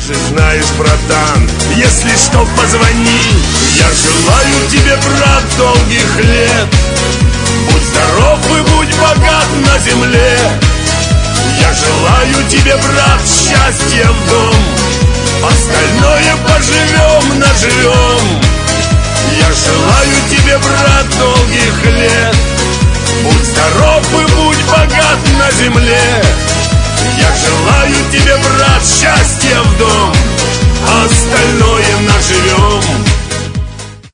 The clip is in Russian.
же знаешь, братан, если что, позвони. Я желаю тебе, брат, долгих лет. Будь здоров и будь богат на земле. Я желаю тебе, брат, счастья в дом. Остальное поживем, наживем. Я желаю тебе, брат, долгих лет. Будь здоров и будь богат на земле. Я желаю тебе, брат, счастья в дом. Остальное наживем.